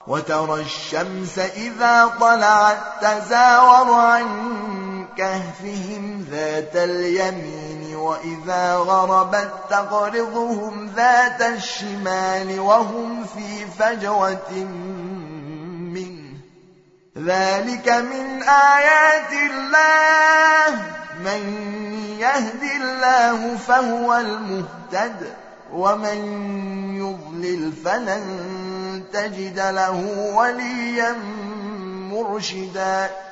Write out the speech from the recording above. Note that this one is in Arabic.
وترى الشمس إذا طلعت تزاور عن كهفهم ذات اليمين وإذا غربت تقرضهم ذات الشمال وهم في فجوة منه ذلك من آيات الله من يهد الله فهو المهتد ومن يضلل فلن تجد له وليا مرشدا